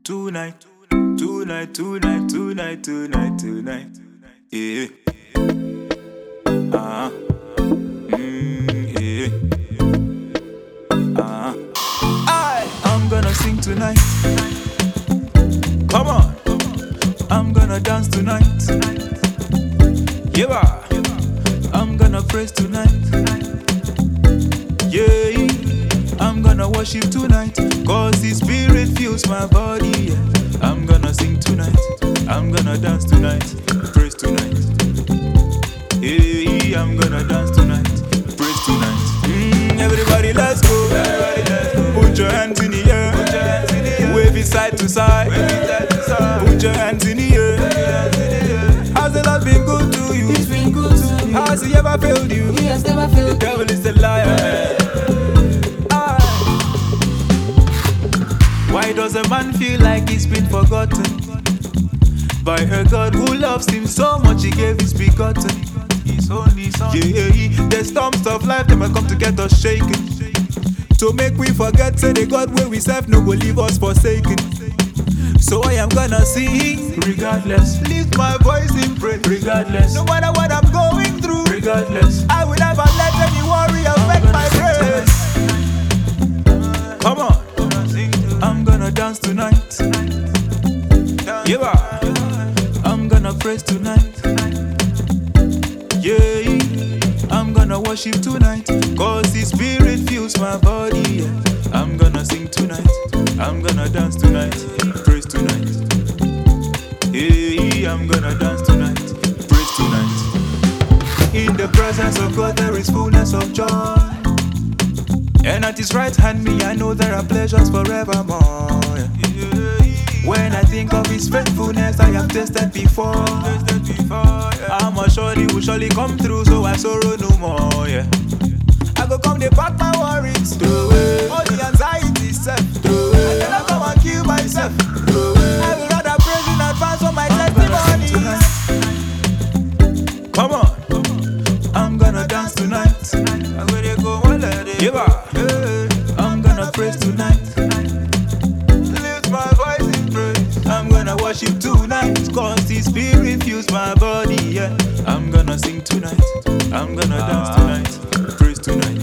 Tonight, tonight, tonight, tonight, tonight, tonight. Yeah. Ah. Yeah. Ah. I'm gonna sing tonight. Come on. I'm gonna dance tonight. Yeah. I'm gonna praise tonight. Yeah. I'm gonna worship tonight, cause His Spirit fills my body. Yeah. I'm gonna sing tonight. I'm gonna dance tonight. Praise tonight. Hey, I'm gonna dance tonight. Praise tonight. Everybody, let's go. Put your hands in the air. Wave it side to side. Put your hands in the air. Has the Lord been good to you? He's been good to me. Has He ever failed you? He has never failed The devil is a liar, man. Why does a man feel like he's been forgotten by a God who loves him so much He gave His begotten, His only Son? Yeah, the storms of life, they might come to get us shaken, to make we forget, say the God where we serve no go leave us forsaken. So I am gonna sing regardless, lift my voice in praise regardless, no matter what I'm going through regardless. I will never let any worry affect my praise. Come on, I'm gonna dance tonight. Yeah, I'm gonna praise tonight. Yeah, I'm gonna worship tonight, cause His Spirit fills my body. Yeah. I'm gonna sing tonight. I'm gonna dance tonight. Praise tonight. Yeah, I'm gonna dance tonight. Praise tonight. In the presence of God there is fullness of joy, and at His right hand me I know there are pleasures forevermore. Yeah. When I think of His faithfulness I have tasted before. I'm surely will surely come through, so I sorrow no more. Yeah. I go come they pack my worries, throw away all the anxiety set, throw away. And then I come and kill myself, throw away. I will rather praise in advance for my testimony. Come on, I'm gonna dance tonight. I'm gonna go one lady. Yeah. I'm gonna praise tonight. Lift my voice in praise. I'm gonna worship tonight, cause His Spirit fills my body. Yeah. I'm gonna sing tonight. I'm gonna dance tonight. Praise tonight.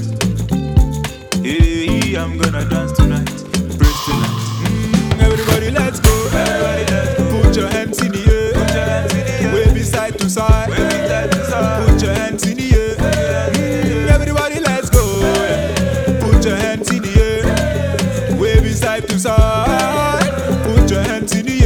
Hey, I'm gonna dance tonight. Praise tonight. Everybody, let's go. Put your hands in the air. Wave it side to side. Put your hands in the air. Everybody, let's go. Put your hands in the air. Wave it side to side. Put your hands in the air.